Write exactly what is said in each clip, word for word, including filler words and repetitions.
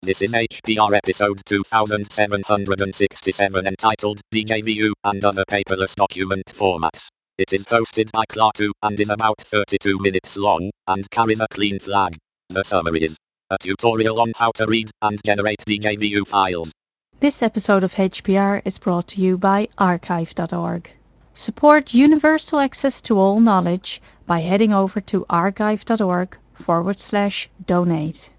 This is H P R episode two thousand seven hundred sixty-seven entitled D J V U and Other Paperless Document Formats. It is hosted by Klaatu and is about thirty-two minutes long and carries a clean flag. The summary is a tutorial on how to read and generate D J V U files. This episode of H P R is brought to you by archive dot org. Support universal access to all knowledge by heading over to archive dot org forward slash donate.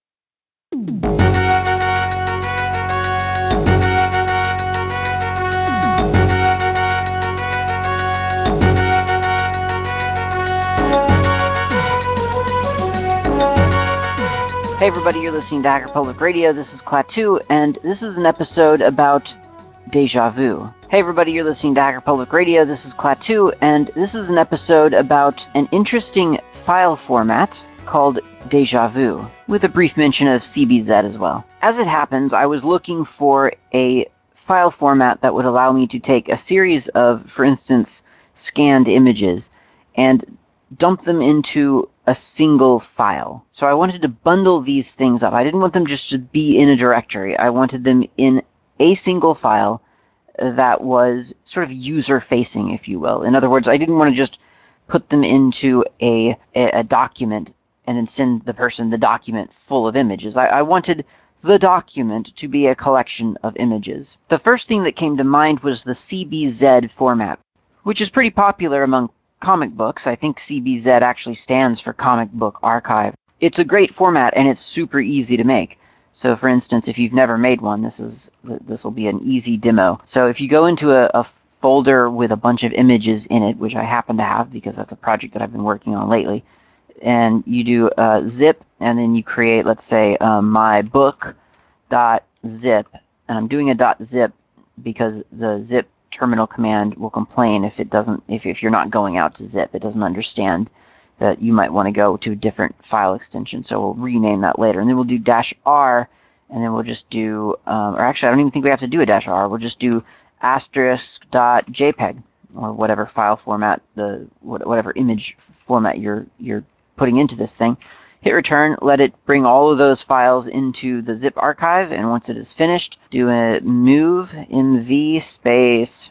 Hey everybody, you're listening to Hacker Public Radio. This is Klaatu, and this is an episode about Deja Vu. Hey everybody, you're listening to Hacker Public Radio. This is Klaatu, and this is an episode about an interesting file format called Deja Vu, with a brief mention of C B Z as well. As it happens, I was looking for a file format that would allow me to take a series of, for instance, scanned images and dump them into a single file. So I wanted to bundle these things up. I didn't want them just to be in a directory. I wanted them in a single file that was sort of user-facing, if you will. In other words, I didn't want to just put them into a, a, a document and then send the person the document full of images. I, I wanted the document to be a collection of images. The first thing that came to mind was the C B Z format, which is pretty popular among comic books. I think C B Z actually stands for Comic Book Archive. It's a great format and it's super easy to make. So for instance, if you've never made one, this is this will be an easy demo. So if you go into a, a folder with a bunch of images in it, which I happen to have because that's a project that I've been working on lately, and you do uh, zip, and then you create, let's say, um, my book dot zip, and I'm doing a dot zip because the zip terminal command will complain if it doesn't if, if you're not going out to zip. It doesn't understand that you might want to go to a different file extension, so we'll rename that later. And then we'll do dash R, and then we'll just do um, or actually I don't even think we have to do a dash R. We'll just do asterisk dot jpeg, or whatever file format, the whatever image format you're you're putting into this thing. Hit return, let it bring all of those files into the zip archive, and once it is finished, do a move mv space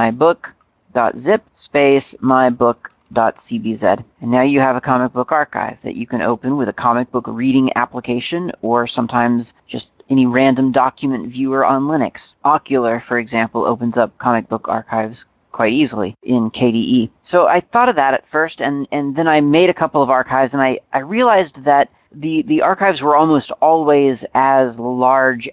mybook.zip space mybook.cbz. And now you have a comic book archive that you can open with a comic book reading application, or sometimes just any random document viewer on Linux. Ocular, for example, opens up comic book archives quite easily in K D E. So I thought of that at first, and, and then I made a couple of archives, and I, I realized that the, the archives were almost always as large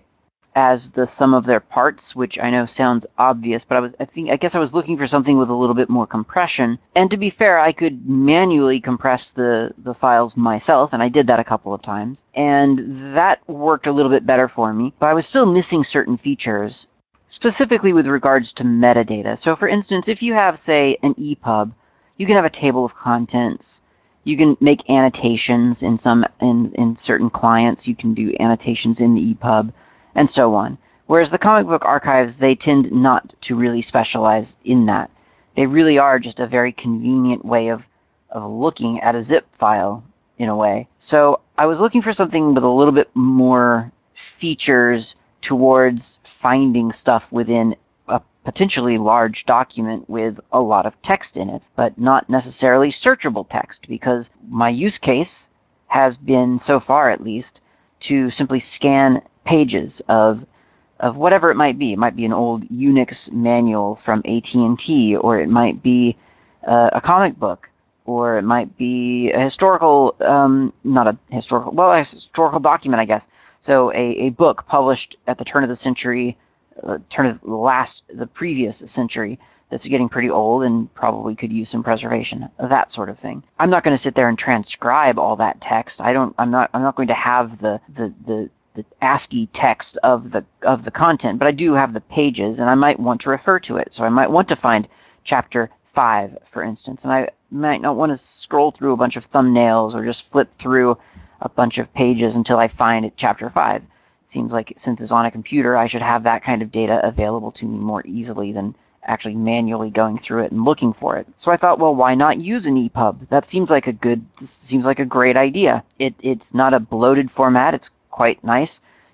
as the sum of their parts, which I know sounds obvious, but I was I think I guess I was looking for something with a little bit more compression. And to be fair, I could manually compress the, the files myself, and I did that a couple of times, and that worked a little bit better for me, but I was still missing certain features, specifically with regards to metadata. So for instance, if you have, say, an E P U B, you can have a table of contents. You can make annotations in some in, in certain clients. You can do annotations in the E P U B, and so on. Whereas the comic book archives, they tend not to really specialize in that. They really are just a very convenient way of, of looking at a zip file, in a way. So I was looking for something with a little bit more features towards finding stuff within a potentially large document with a lot of text in it, but not necessarily searchable text, because my use case has been, so far at least, to simply scan pages of of whatever it might be. It might be an old Unix manual from A T and T, or it might be uh, a comic book, or it might be a historical, um, not a historical, well, a historical document, I guess. So a, a book published at the turn of the century, uh, turn of the last, the previous century, that's getting pretty old and probably could use some preservation, that sort of thing. I'm not going to sit there and transcribe all that text. I don't. I'm not. I'm not going to have the the the the ASCII text of the of the content, but I do have the pages, and I might want to refer to it. So I might want to find chapter five, for instance, and I might not want to scroll through a bunch of thumbnails or just flip through a bunch of pages until I find it, chapter five. It seems like since it's on a computer, I should have that kind of data available to me more easily than actually manually going through it and looking for it. So I thought, well, why not use an E P U B? That seems like a good, seems like a great idea. It it's not a bloated format. It's quite nice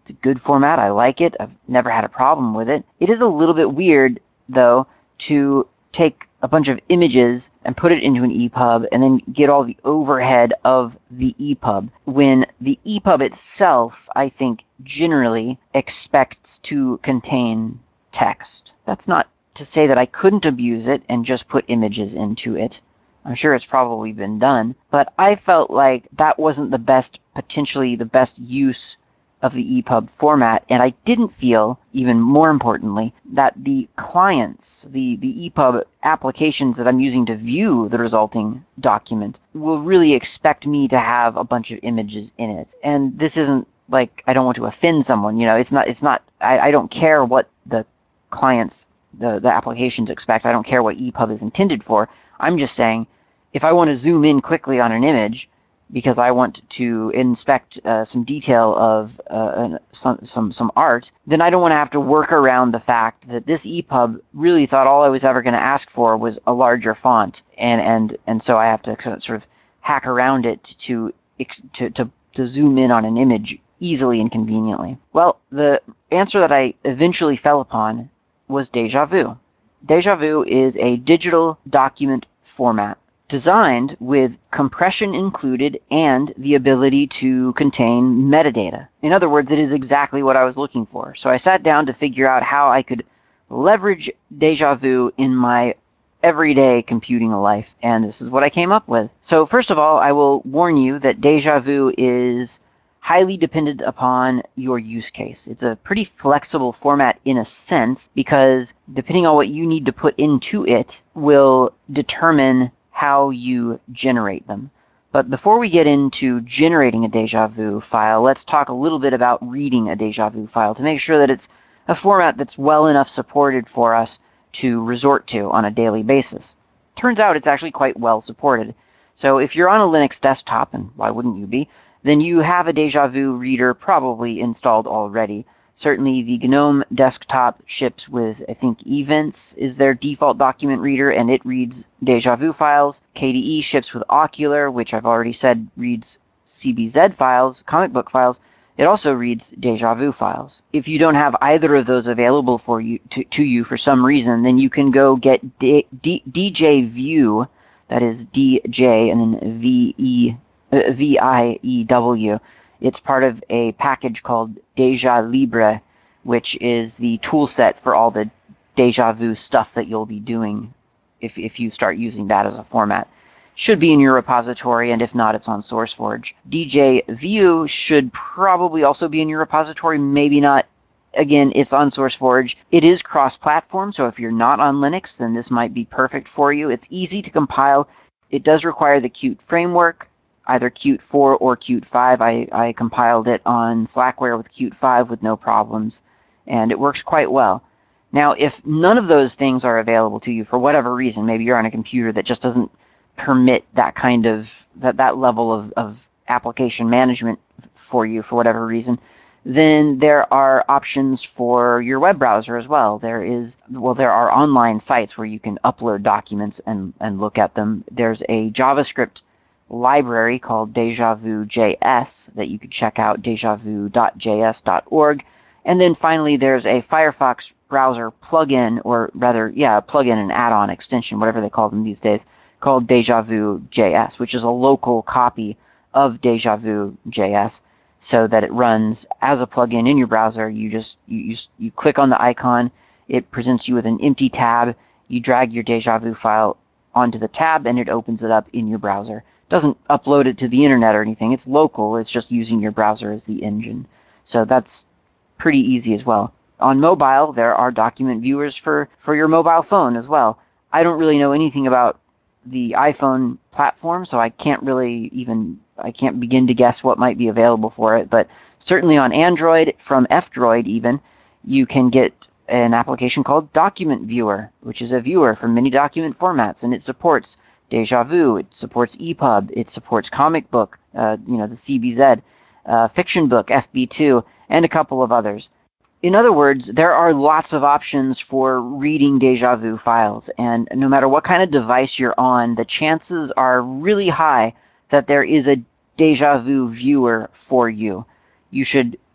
It's a good format. I like it. I've never had a problem with it. It is a little bit weird, though, to take a bunch of images and put it into an E P U B and then get all the overhead of the E P U B when the E P U B itself, I think, generally expects to contain text. That's not to say that I couldn't abuse it and just put images into it. I'm sure it's probably been done, but I felt like that wasn't the best, potentially the best use of the E P U B format, and I didn't feel, even more importantly, that the clients, the, the E P U B applications that I'm using to view the resulting document will really expect me to have a bunch of images in it. And this isn't like, I don't want to offend someone, you know, it's not, it's not, I, I don't care what the clients, the, the applications expect. I don't care what E P U B is intended for. I'm just saying, if I want to zoom in quickly on an image, because I want to inspect uh, some detail of uh, some, some some art, then I don't want to have to work around the fact that this E P U B really thought all I was ever going to ask for was a larger font, and and and so I have to sort of hack around it to to to, to zoom in on an image easily and conveniently. Well, the answer that I eventually fell upon was Deja Vu. Deja Vu is a digital document format designed with compression included and the ability to contain metadata. In other words, it is exactly what I was looking for. So I sat down to figure out how I could leverage Deja Vu in my everyday computing life, and this is what I came up with. So first of all, I will warn you that Deja Vu is highly dependent upon your use case. It's a pretty flexible format in a sense, because depending on what you need to put into it will determine how you generate them. But before we get into generating a Deja Vu file, let's talk a little bit about reading a Deja Vu file to make sure that it's a format that's well enough supported for us to resort to on a daily basis. Turns out it's actually quite well supported. So if you're on a Linux desktop, and why wouldn't you be, then you have a Deja Vu reader probably installed already. Certainly the GNOME desktop ships with, I think, Events is their default document reader, and it reads Deja Vu files. K D E ships with Okular, which I've already said reads C B Z files, comic book files. It also reads Deja Vu files. If you don't have either of those available for you to, to you for some reason, then you can go get D, D, D J View, that is D J and then V E, uh, V I E W. It's part of a package called Deja Libre, which is the tool set for all the Deja Vu stuff that you'll be doing if, if you start using that as a format. Should be in your repository, and if not, it's on SourceForge. D J View should probably also be in your repository, maybe not. Again, it's on SourceForge. It is cross-platform, so if you're not on Linux, then this might be perfect for you. It's easy to compile. It does require the Qt framework, either Qt four or Qt five. I, I compiled it on Slackware with Qt five with no problems, and it works quite well. Now, if none of those things are available to you for whatever reason, maybe you're on a computer that just doesn't permit that kind of, that, that level of, of application management for you for whatever reason, then there are options for your web browser as well. There is, well, there are online sites where you can upload documents and, and look at them. There's a JavaScript library called Deja Vu J S that you could check out, deja vu dot j s dot org. And then finally, there's a Firefox browser plugin, or rather, yeah, a plugin and add-on extension, whatever they call them these days, called Deja Vu J S, which is a local copy of Deja Vu J S, so that it runs as a plugin in your browser. You just you, you, you click on the icon, it presents you with an empty tab, you drag your Deja Vu file onto the tab, and it opens it up in your browser. It doesn't upload it to the internet or anything, it's local, it's just using your browser as the engine. So that's pretty easy as well. On mobile, there are document viewers for, for your mobile phone as well. I don't really know anything about the iPhone platform, so I can't really even, I can't begin to guess what might be available for it, but certainly on Android, from F-Droid even, you can get an application called Document Viewer, which is a viewer for many document formats, and it supports Deja Vu, it supports E P U B, it supports Comic Book, uh, you know, the C B Z, uh, Fiction Book, F B two, and a couple of others. In other words, there are lots of options for reading Deja Vu files, and no matter what kind of device you're on, the chances are really high that there is a Deja Vu viewer for you. You should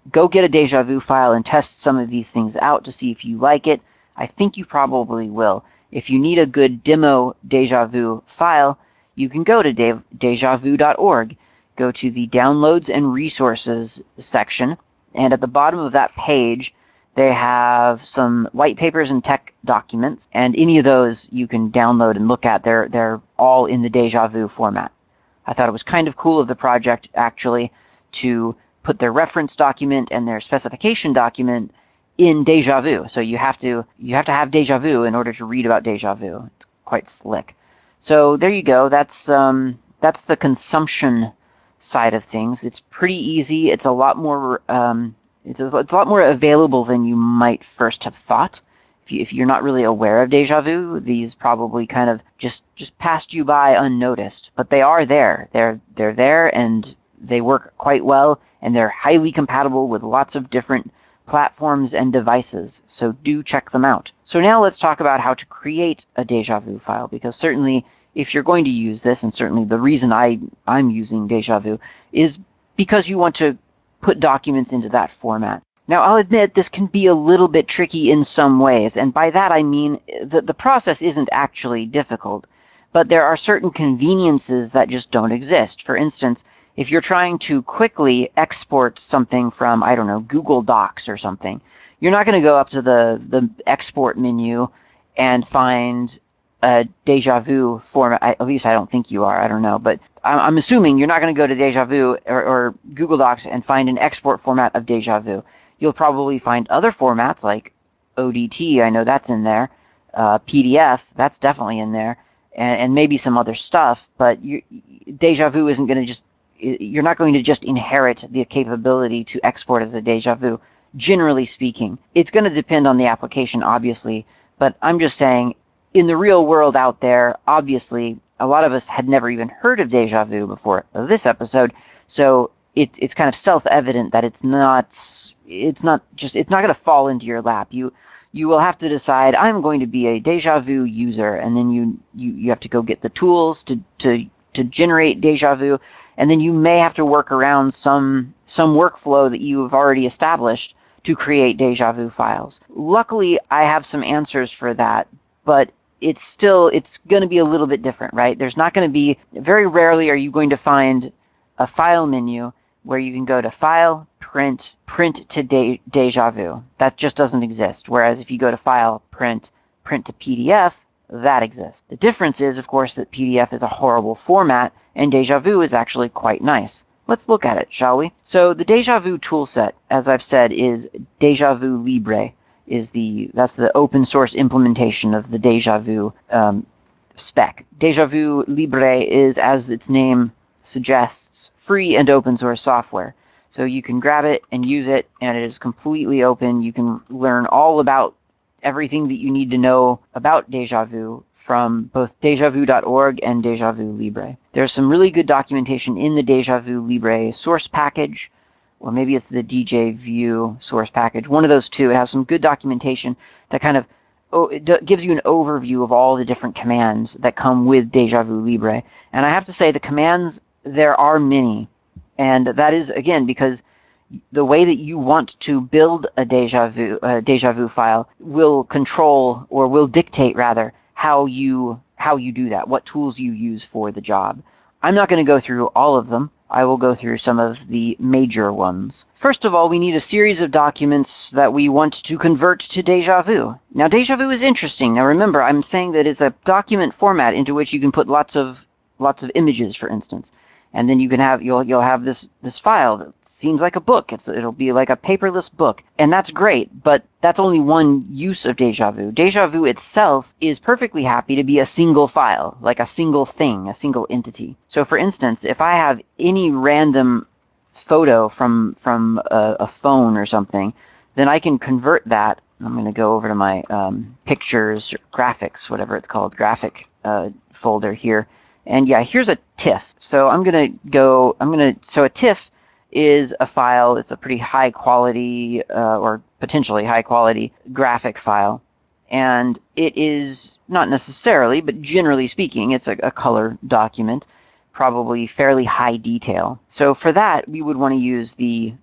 go get a Deja Vu file and test some of these things out to see if you like it. I think you probably will. If you need a good demo Deja Vu file, you can go to de deja vu dot org. Go to the Downloads and Resources section, and at the bottom of that page, they have some white papers and tech documents, and any of those you can download and look at. They're, they're all in the Deja Vu format. I thought it was kind of cool of the project, actually, to put their reference document and their specification document in Deja Vu. So you have to you have to have Deja Vu in order to read about Deja Vu. It's quite slick. So there you go. That's um, that's the consumption side of things. It's pretty easy. It's a lot more um, it's a, it's a lot more available than you might first have thought. If, you, if you're not really aware of Deja Vu, these probably kind of just just passed you by unnoticed. But they are there. They're they're there, and they work quite well, and they're highly compatible with lots of different platforms and devices, so do check them out. So now let's talk about how to create a Deja Vu file, because certainly if you're going to use this, and certainly the reason I, I'm using Deja Vu, is because you want to put documents into that format. Now, I'll admit this can be a little bit tricky in some ways, and by that I mean that the process isn't actually difficult, but there are certain conveniences that just don't exist. For instance, if you're trying to quickly export something from, I don't know, Google Docs or something, you're not going to go up to the, the export menu and find a Deja Vu format. At least I don't think you are. I don't know. But I'm assuming you're not going to go to Deja Vu or, or Google Docs and find an export format of Deja Vu. You'll probably find other formats like O D T. I know that's in there. Uh, P D F, that's definitely in there. And, and maybe some other stuff. But you, Deja Vu isn't going to just you're not going to just inherit the capability to export as a Deja Vu, generally speaking. It's going to depend on the application, obviously, but I'm just saying, in the real world out there, obviously, a lot of us had never even heard of Deja Vu before this episode, so it's it's kind of self-evident that it's not it's not just it's not going to fall into your lap. You you will have to decide, I'm going to be a Deja Vu user, and then you you, you have to go get the tools to to to generate Deja Vu, and then you may have to work around some some workflow that you've already established to create Deja Vu files. Luckily, I have some answers for that, but it's still, it's going to be a little bit different, right? There's not going to be, very rarely are you going to find a file menu where you can go to File, Print, Print to de Deja Vu. That just doesn't exist. Whereas if you go to File, Print, Print to P D F, that exists. The difference is, of course, that P D F is a horrible format, and Deja Vu is actually quite nice. Let's look at it, shall we? So the Deja Vu toolset, as I've said, is Deja Vu Libre. Is the that's the open source implementation of the Deja Vu um, spec. Deja Vu Libre is, as its name suggests, free and open source software. So you can grab it and use it, and it is completely open. You can learn all about everything that you need to know about Deja Vu from both deja vu dot org and Deja Vu Libre. There's some really good documentation in the Deja Vu Libre source package, or maybe it's the D J View source package. One of those two. It has some good documentation that kind of oh, it gives you an overview of all the different commands that come with Deja Vu Libre. And I have to say, the commands, there are many. And that is, again, because the way that you want to build a Deja Vu, a Deja Vu file will control, or will dictate rather, how you how you do that, what tools you use for the job. I'm not going to go through all of them. I will go through some of the major ones. First of all, we need a series of documents that we want to convert to Deja Vu. Now, Deja Vu is interesting. Now, remember, I'm saying that it's a document format into which you can put lots of lots of images, for instance, and then you can have you'll you'll have this this file that seems like a book. It's, it'll be like a paperless book. And that's great, but that's only one use of Deja Vu. Deja Vu itself is perfectly happy to be a single file, like a single thing, a single entity. So for instance, if I have any random photo from, from a, a phone or something, then I can convert that. I'm going to go over to my um, pictures, graphics, whatever it's called, graphic uh, folder here. And yeah, here's a TIFF. So I'm going to go, I'm going to, so a TIFF is a file. It's a pretty high quality, uh, or potentially high quality graphic file. And it is not necessarily, but generally speaking, it's a, a color document, probably fairly high detail. So for that, we would want to use the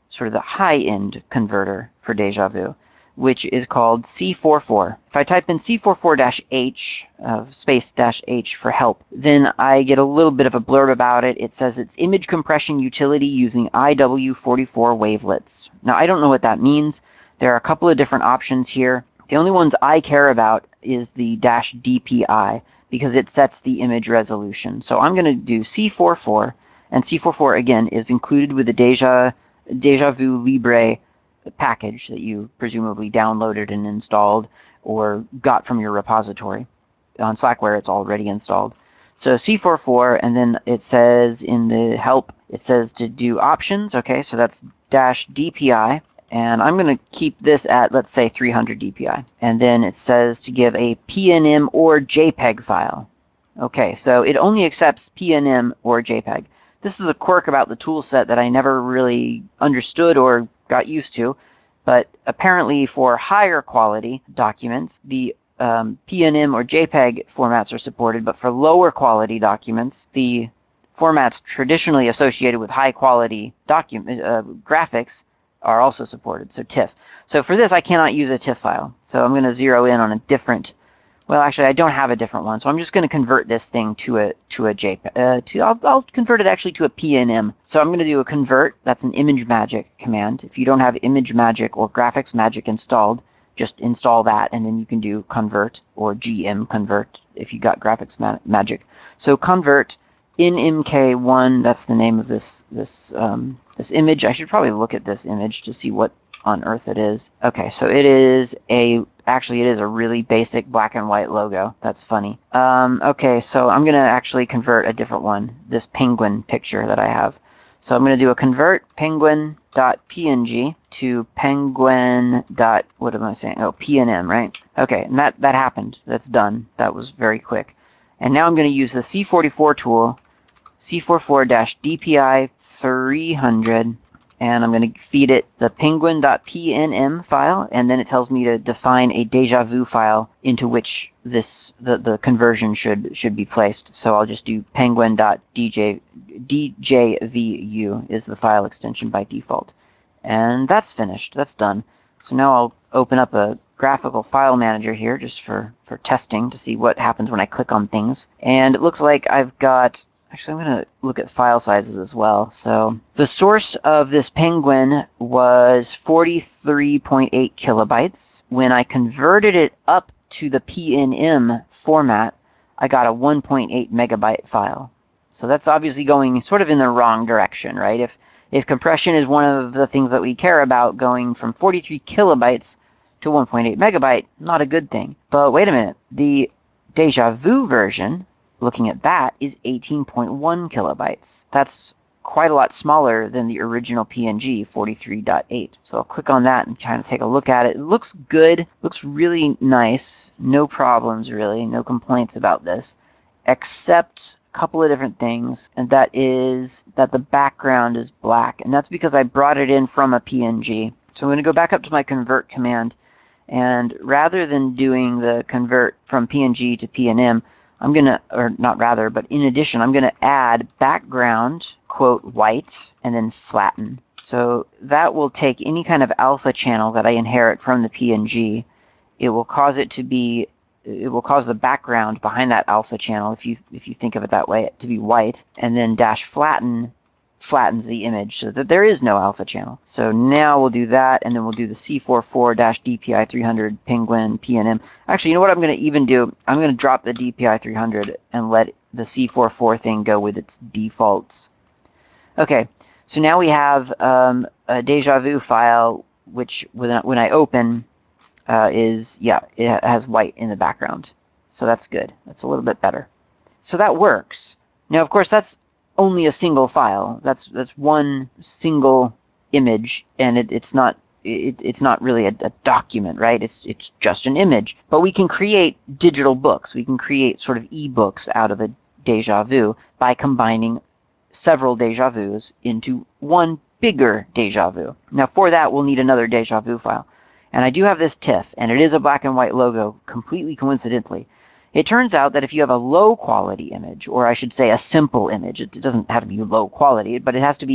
sort of the high-end converter for Deja Vu, which is called C forty-four. If I type in C forty-four H, uh, space dash H for help, then I get a little bit of a blurb about it. It says it's image compression utility using I W forty-four wavelets. Now, I don't know what that means. There are a couple of different options here. The only ones I care about is the dash D P I, because it sets the image resolution. So I'm going to do C forty-four, and C forty-four, again, is included with the Deja, Deja Vu Libre package that you presumably downloaded and installed or got from your repository. On Slackware, it's already installed. So C forty-four, and then it says in the help, it says to do options. Okay, so that's dash D P I. And I'm going to keep this at, let's say, three hundred D P I. And then it says to give a P N M or JPEG file. Okay, so it only accepts P N M or JPEG. This is a quirk about the toolset that I never really understood or got used to. But apparently for higher quality documents, the um, P N M or JPEG formats are supported. But for lower quality documents, the formats traditionally associated with high quality document uh, graphics are also supported, so TIFF. So for this, I cannot use a TIFF file. So I'm going to zero in on a different, well, actually, I don't have a different one. So I'm just going to convert this thing to a to a JPEG. Uh, to I'll, I'll convert it actually to a P N M. So I'm going to do a convert. That's an ImageMagick command. If you don't have ImageMagick or GraphicsMagick installed, just install that, and then you can do convert or G M convert if you got GraphicsMagick. So convert in M K one. That's the name of this this um, this image. I should probably look at this image to see what on earth it is. Okay, so it is a, actually it is a really basic black and white logo. That's funny. Um, okay, so I'm going to actually convert a different one, this penguin picture that I have. So I'm going to do a convert penguin.png to penguin. What am I saying? Oh, P N M, right? Okay, and that, that happened. That's done. That was very quick. And now I'm going to use the C forty-four tool, C forty-four D P I three hundred, and I'm going to feed it the penguin.pnm file, and then it tells me to define a Deja Vu file into which this the, the conversion should should be placed. So I'll just do penguin.dj djvu is the file extension by default. And that's finished. That's done. So now I'll open up a graphical file manager here just for, for testing to see what happens when I click on things. And it looks like I've got, actually I'm going to look at file sizes as well. So the source of this penguin was forty-three point eight kilobytes. When I converted it up to the P N M format, I got a one point eight megabyte file. So that's obviously going sort of in the wrong direction, right? If if compression is one of the things that we care about, going from forty-three kilobytes to one point eight megabyte, not a good thing. But wait a minute, the Deja Vu version, looking at that, is eighteen point one kilobytes. That's quite a lot smaller than the original P N G, forty-three point eight. So I'll click on that and kind of take a look at it. It looks good, looks really nice, no problems really, no complaints about this, except a couple of different things, and that is that the background is black, and that's because I brought it in from a P N G. So I'm going to go back up to my convert command, and rather than doing the convert from P N G to P N M, I'm going to, or not rather, but in addition, I'm going to add background, quote, white, and then flatten. So that will take any kind of alpha channel that I inherit from the P N G. It will cause it to be, it will cause the background behind that alpha channel, if you if you think of it that way, to be white, and then dash flatten flattens the image so that there is no alpha channel. So now we'll do that, and then we'll do the C forty-four D P I three hundred penguin P N M. Actually, you know what I'm going to even do? I'm going to drop the D P I three hundred and let the C forty-four thing go with its defaults. Okay, so now we have um, a Deja Vu file, which when I, when I open uh, is, yeah, it has white in the background. So that's good. That's a little bit better. So that works. Now, of course, that's only a single file. That's that's one single image, and it, it's not it, it's not really a, a document, right? It's it's just an image. But we can create digital books. We can create sort of e-books out of a Deja Vu by combining several Deja Vus into one bigger Deja Vu. Now, for that, we'll need another Deja Vu file. And I do have this TIFF, and it is a black and white logo, completely coincidentally. It turns out that if you have a low quality image, or I should say a simple image, it doesn't have to be low quality, but it has to be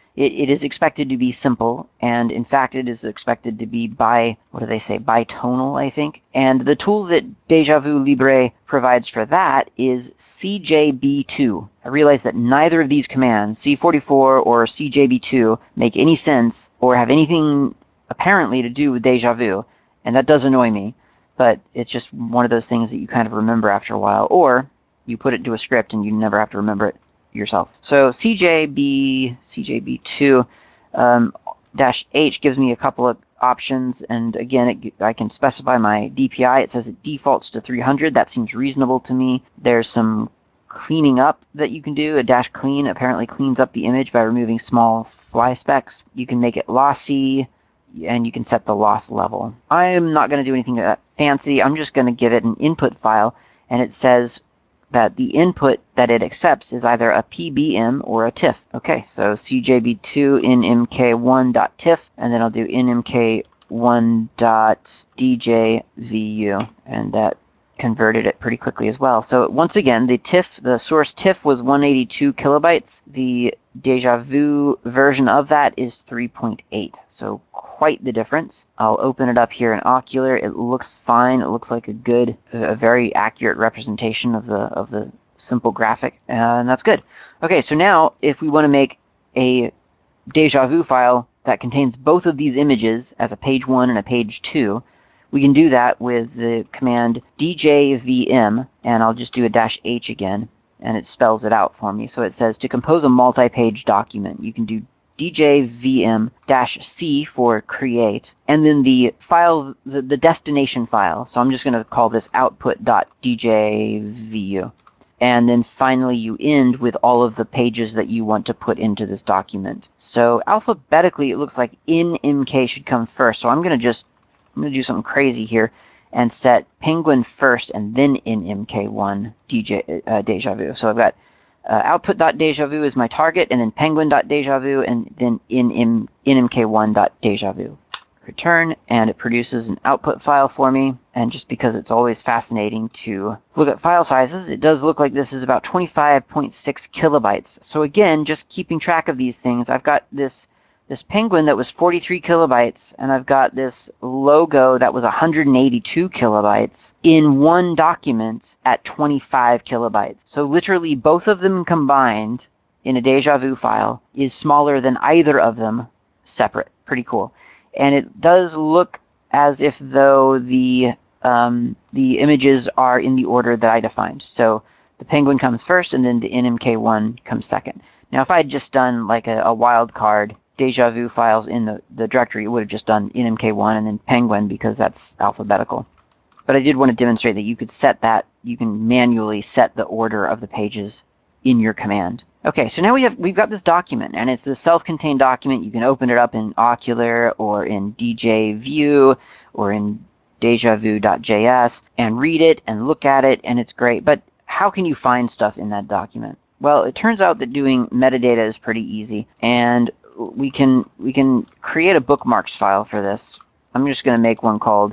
It, it is expected to be simple, and in fact it is expected to be bi, what do they say, bitonal, I think. And the tool that Deja Vu Libre provides for that is C J B two. I realize that neither of these commands, C forty-four or C J B two, make any sense or have anything apparently to do with Deja Vu, and that does annoy me, but it's just one of those things that you kind of remember after a while, or you put it into a script and you never have to remember it yourself. So C J B, C J B two um, dash H gives me a couple of options, and again, it, I can specify my D P I. It says it defaults to three hundred. That seems reasonable to me. There's some cleaning up that you can do. A dash clean apparently cleans up the image by removing small fly specks. You can make it lossy, and you can set the loss level. I'm not going to do anything that fancy. I'm just going to give it an input file, and it says that the input that it accepts is either a P B M or a TIFF. Okay, so C J B two in M K one dot TIFF, and then I'll do in M K one dot D J V U, and that converted it pretty quickly as well. So once again, the TIFF, the source TIFF was one hundred eighty-two kilobytes. The Deja Vu version of that is three point eight, so quite the difference. I'll open it up here in Ocular. It looks fine. It looks like a good, a very accurate representation of the of the simple graphic, and that's good. Okay, so now if we want to make a Deja Vu file that contains both of these images as a page one and a page two, we can do that with the command D J V M, and I'll just do a dash H again, and it spells it out for me. So it says to compose a multi-page document, you can do D J V M dash C for create, and then the file, the, the destination file. So I'm just going to call this output dot D J V U. And then finally you end with all of the pages that you want to put into this document. So alphabetically it looks like in M K should come first. So I'm going to just, I'm going to do something crazy here and set Penguin first and then in M K one D J, uh, Deja Vu. So I've got uh, output.dejavu is my target, and then penguin.dejavu, and then in, in, in M K one.dejavu. Return, and it produces an output file for me. And just because it's always fascinating to look at file sizes, it does look like this is about twenty-five point six kilobytes. So again, just keeping track of these things, I've got this this penguin that was forty-three kilobytes, and I've got this logo that was one hundred eighty-two kilobytes in one document at twenty-five kilobytes. So literally both of them combined in a Deja Vu file is smaller than either of them separate. Pretty cool. And it does look as if though the um, the images are in the order that I defined. So the penguin comes first, and then the N M K one comes second. Now if I had just done like a, a wildcard Deja Vu files in the, the directory, it would have just done N M K one and then penguin, because that's alphabetical. But I did want to demonstrate that you could set that, you can manually set the order of the pages in your command. Okay, so now we have, we've got this document, and it's a self-contained document. You can open it up in Ocular or in D J View or in dejavu dot J S and read it and look at it, and it's great. But how can you find stuff in that document? Well, it turns out that doing metadata is pretty easy, and we can we can create a bookmarks file for this. I'm just going to make one called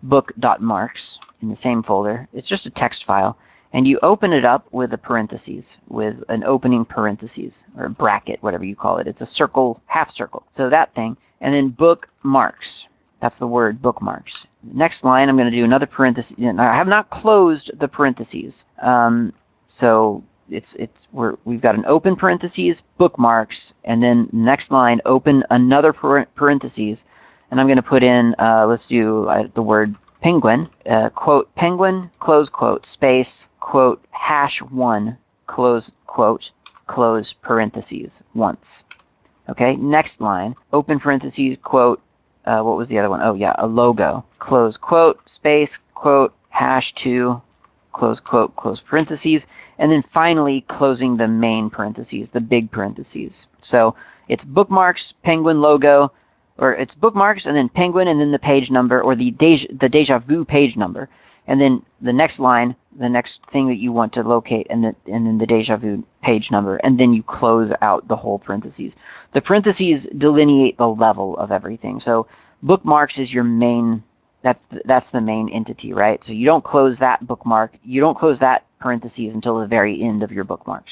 book.marks in the same folder. It's just a text file. And you open it up with a parentheses, with an opening parentheses, or a bracket, whatever you call it. It's a circle, half circle. So that thing. And then bookmarks. That's the word, bookmarks. Next line, I'm going to do another parenthesis. I have not closed the parentheses. Um, so it's it's we're, we've got an open parentheses, bookmarks, and then next line, open another parentheses. And I'm going to put in, uh, let's do uh, the word penguin, uh, quote, penguin, close quote, space, quote, hash one, close quote, close parentheses, once. Okay, next line, open parentheses, quote, uh, what was the other one? Oh yeah, a logo, close quote, space, quote, hash two, close quote, close parentheses, and then finally closing the main parentheses, the big parentheses. So it's bookmarks, penguin logo, or it's bookmarks and then penguin and then the page number, or the deja, the Deja Vu page number, and then the next line, the next thing that you want to locate, and, the, and then the Deja Vu page number, and then you close out the whole parentheses. The parentheses delineate the level of everything. So bookmarks is your main, that's the, that's the main entity, right? So you don't close that bookmark, you don't close that parentheses until the very end of your bookmarks.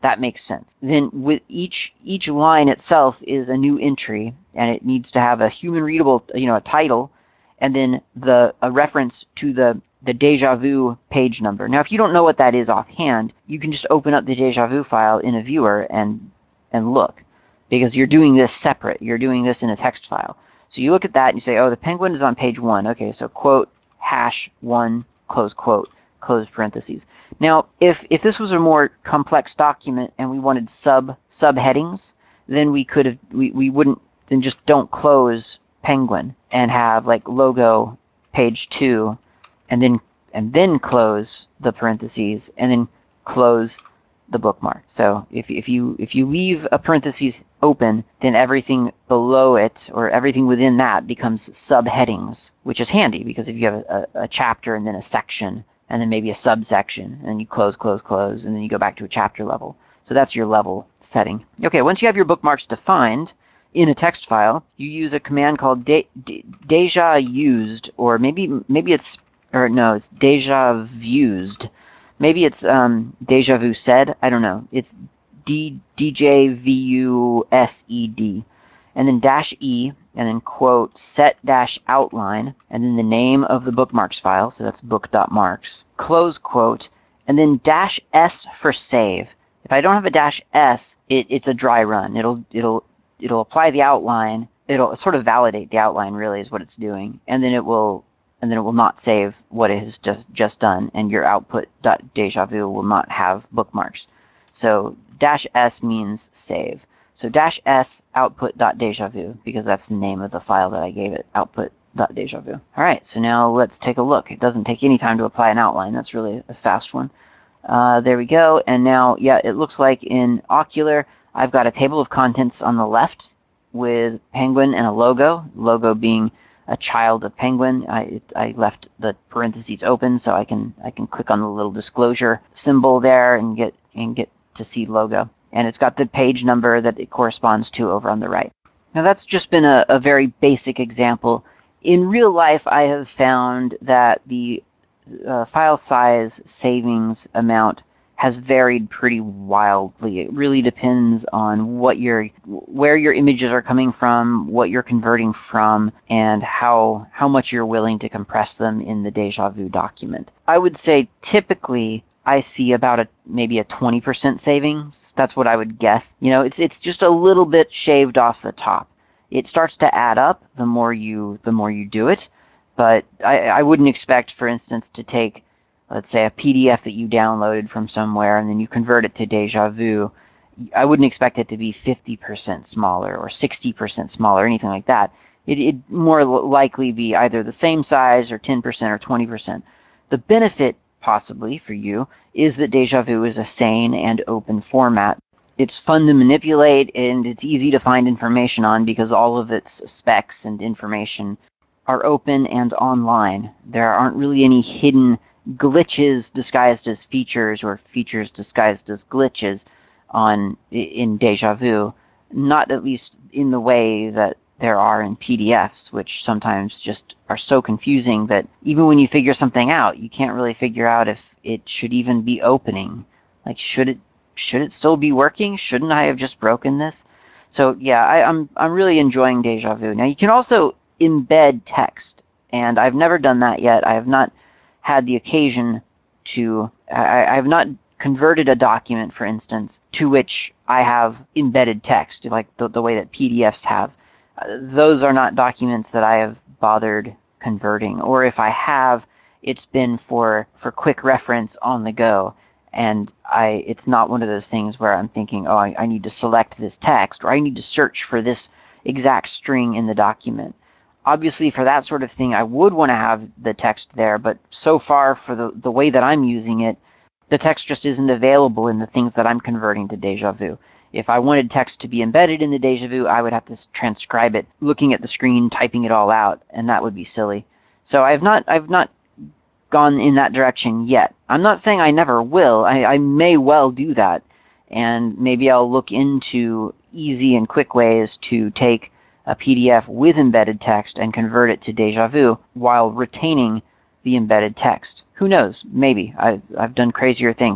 That makes sense. Then with each each line itself is a new entry, and it needs to have a human readable, you know, a title, and then the a reference to the the Deja Vu page number. Now, if you don't know what that is offhand, you can just open up the Deja Vu file in a viewer and and look, because you're doing this separate. You're doing this in a text file. So you look at that and you say, oh, the penguin is on page one. Okay, so quote hash one close quote close parentheses. Now, if if this was a more complex document and we wanted sub subheadings, then we could have we, we wouldn't then just don't close penguin and have like logo page two and then and then close the parentheses and then close the bookmark. So if if you if you leave a parentheses open, then everything below it or everything within that becomes subheadings, which is handy because if you have a, a chapter and then a section and then maybe a subsection and you close, close, close, and then you go back to a chapter level. So that's your level setting. Okay, once you have your bookmarks defined in a text file, you use a command called de, de, deja used, or maybe maybe it's or no, it's deja vused. Maybe it's um, deja vu said. I don't know. It's D D J V U S E D, and then dash E, and then quote set dash outline, and then the name of the bookmarks file. So that's book.marks. Close quote, and then dash S for save. If I don't have a dash S, it, it's a dry run. It'll it'll it'll apply the outline. It'll sort of validate the outline. Really, is what it's doing, and then it will. And then it will not save what it has just, just done, and your output.dejavu will not have bookmarks. So dash S means save. So dash S output.dejavu, because that's the name of the file that I gave it, output.dejavu. All right, so now let's take a look. It doesn't take any time to apply an outline. That's really a fast one. Uh, there we go. And now, yeah, it looks like in Ocular, I've got a table of contents on the left with Penguin and a logo, logo being a child of Penguin. I I left the parentheses open so I can I can click on the little disclosure symbol there and get and get to see logo. And it's got the page number that it corresponds to over on the right. Now that's just been a, a very basic example. In real life, I have found that the uh, file size savings amount has varied pretty wildly. It really depends on what your, where your images are coming from, what you're converting from, and how how much you're willing to compress them in the Deja Vu document. I would say typically I see about a maybe a twenty percent savings. That's what I would guess. You know, it's it's just a little bit shaved off the top. It starts to add up the more you the more you do it, but I, I wouldn't expect, for instance, to take, let's say, a P D F that you downloaded from somewhere and then you convert it to Deja Vu. I wouldn't expect it to be fifty percent smaller or sixty percent smaller or anything like that. It, it'd more likely be either the same size or ten percent or twenty percent. The benefit, possibly, for you is that Deja Vu is a sane and open format. It's fun to manipulate and it's easy to find information on because all of its specs and information are open and online. There aren't really any hidden glitches disguised as features or features disguised as glitches on in Deja Vu, not at least in the way that there are in P D Fs, which sometimes just are so confusing that even when you figure something out, you can't really figure out if it should even be opening. Like, should it should it still be working? Shouldn't I have just broken this? So yeah, I, I'm I'm really enjoying Deja Vu. Now you can also embed text, and I've never done that yet. I have not had the occasion to, I, I have not converted a document, for instance, to which I have embedded text, like the, the way that P D Fs have. Uh, those are not documents that I have bothered converting, or if I have, it's been for, for quick reference on the go, and I it's not one of those things where I'm thinking, oh, I, I need to select this text, or I need to search for this exact string in the document. Obviously, for that sort of thing, I would want to have the text there, but so far, for the, the way that I'm using it, the text just isn't available in the things that I'm converting to Deja Vu. If I wanted text to be embedded in the Deja Vu, I would have to transcribe it, looking at the screen, typing it all out, and that would be silly. So I've not I've not gone in that direction yet. I'm not saying I never will. I, I may well do that, and maybe I'll look into easy and quick ways to take a P D F with embedded text and convert it to Deja Vu while retaining the embedded text. Who knows? Maybe. I've, I've done crazier things.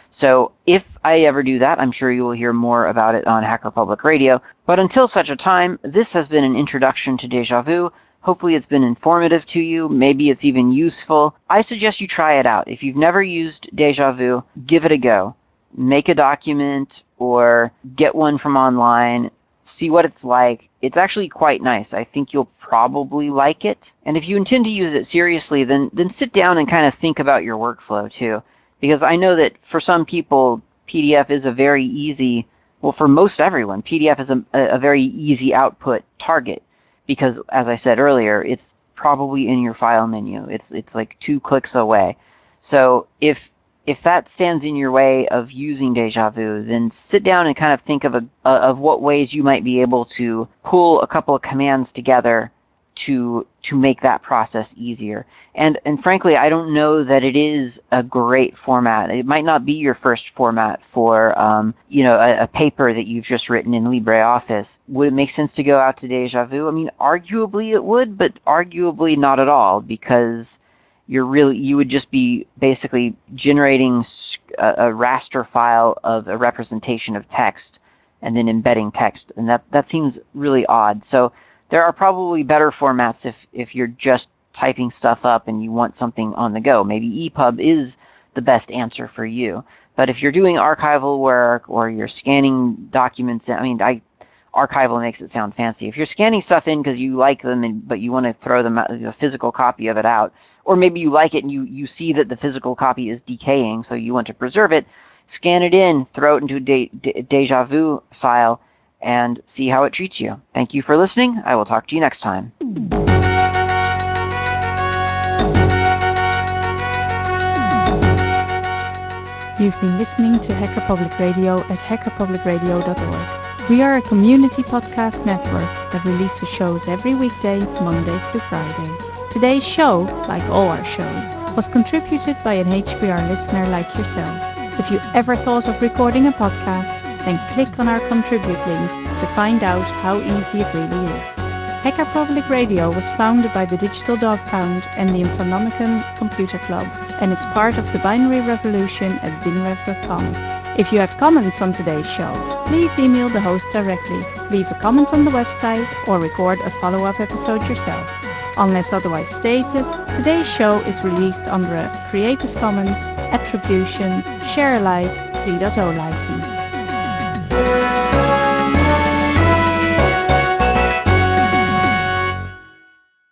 So if I ever do that, I'm sure you will hear more about it on Hacker Public Radio. But until such a time, this has been an introduction to Deja Vu. Hopefully it's been informative to you. Maybe it's even useful. I suggest you try it out. If you've never used Deja Vu, give it a go. Make a document or get one from online. See what it's like. It's actually quite nice. I think you'll probably like it. And if you intend to use it seriously, then, then sit down and kind of think about your workflow too. Because I know that for some people, P D F is a very easy, well, for most everyone, P D F is a, a very easy output target. Because, as I said earlier, it's probably in your file menu. It's it's like two clicks away. So if if that stands in your way of using Deja Vu, then sit down and kind of think of a of what ways you might be able to pull a couple of commands together to to make that process easier. And and frankly, I don't know that it is a great format. It might not be your first format for um, you know a, a paper that you've just written in LibreOffice. Would it make sense to go out to Deja Vu? I mean, arguably it would, but arguably not at all, because you're really you would just be basically generating a, a raster file of a representation of text and then embedding text, and that that seems really odd. So there are probably better formats if, if you're just typing stuff up and you want something on the go. Maybe E P U B is the best answer for you. But if you're doing archival work or you're scanning documents, I mean, I, archival makes it sound fancy. If you're scanning stuff in because you like them, and, but you want to throw them out, the physical copy of it out, or maybe you like it and you, you see that the physical copy is decaying, so you want to preserve it, scan it in, throw it into a de- de- Deja Vu file, and see how it treats you. Thank you for listening. I will talk to you next time. You've been listening to Hacker Public Radio at hacker public radio dot org. We are a community podcast network that releases shows every weekday, Monday through Friday. Today's show, like all our shows, was contributed by an H P R listener like yourself. If you ever thought of recording a podcast, then click on our contribute link to find out how easy it really is. Hacker Public Radio was founded by the Digital Dog Pound and the Infonomicon Computer Club and is part of the Binary Revolution at binrev dot com. If you have comments on today's show, please email the host directly, leave a comment on the website, or record a follow-up episode yourself. Unless otherwise stated, today's show is released under a Creative Commons Attribution Share Alike three point oh license.